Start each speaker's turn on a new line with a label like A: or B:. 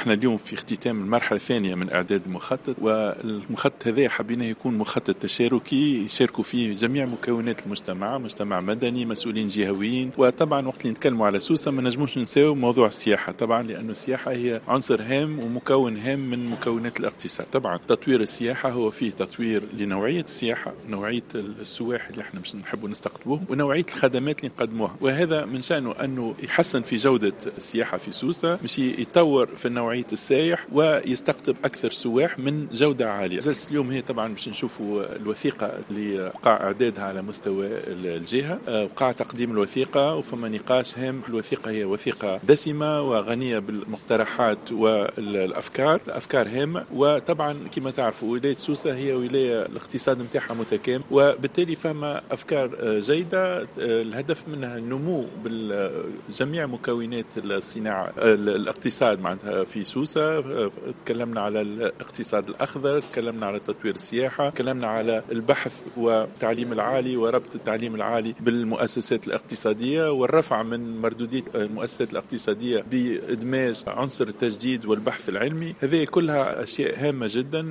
A: احنا اليوم في اختتام المرحلة الثانية من إعداد المخطط، والمخطط هذا حبينا يكون مخطط تشاركي يشاركوا فيه جميع مكونات المجتمع، مجتمع مدني، مسؤولين جهويين. وطبعا وقت اللي نتكلموا على سوسة ما نجموش ننساو موضوع السياحة طبعا، لأنه السياحة هي عنصر هام ومكون هام من مكونات الاقتصاد. طبعا تطوير السياحة هو فيه تطوير لنوعية السياحة، نوعية السواح اللي احنا مش نحبوا نستقطبوهم، ونوعية الخدمات اللي نقدموها، وهذا من شأنه أنه يحسن في جودة السياحة في سوسة، مش يطور في نوعية السائح ويستقطب أكثر سواح من جودة عالية. جلسة اليوم هي طبعا مش نشوفوا الوثيقة اللي وقع إعدادها على مستوى الجهة، وقع تقديم الوثيقة وفما نقاش هام. الوثيقة هي وثيقة دسمة وغنية بالمقترحات والأفكار، الأفكار هامة. وطبعا كما تعرفوا ولاية سوسة هي ولاية الاقتصاد متاعها متكامل، وبالتالي فما أفكار جيدة الهدف منها النمو بالجميع مكونات الصناعة الاقتصاد معناتها في سوسة. تكلمنا على الاقتصاد الأخضر، تكلمنا على تطوير السياحة، تكلمنا على البحث والتعليم العالي وربط التعليم العالي بالمؤسسات الاقتصادية، والرفع من مردودية المؤسسات الاقتصادية بإدماج عنصر التجديد والبحث العلمي. هذه كلها أشياء هامة جدا